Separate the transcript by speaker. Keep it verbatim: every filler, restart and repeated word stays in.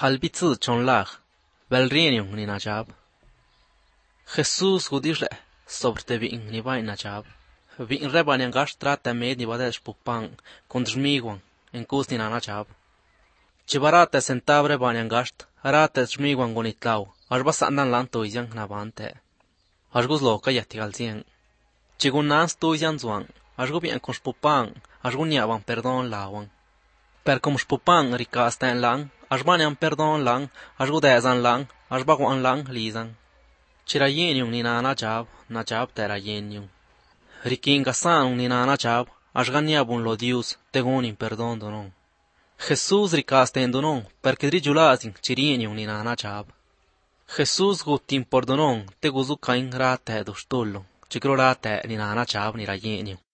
Speaker 1: halbitsu chonlag, belrienium ni najab. Jesús gudisle sobre te vin ni vain najab. Vin reban en gash trata med ni badesh pupan kondrzmigwan en kus ni najab. Chibarate centabre ban en gash arate shmigwan gonitlaw. Arbas andan lan toizyan nabante. Argus lo kayati galzien. Chigunans toizyan zuan. Argu bien con shpupan. Argu niaban perdon lawan. Per como shpupan rikastan lang. Arbanian perdon lang. Argu dezan lang. Arbaguan lang lizan. Chirayenium ni na najab. Najab terayenium. Rikinga sanum ni na najab. Arganiabun lo Dios. Tegonin perdon donon. Jesús rikasten donon. Perque drijulazin chirienium ni na najab. Jesús gutin perdonon. Te guzukain rate dustullo. Chikro rate ni na najab ni rayenium.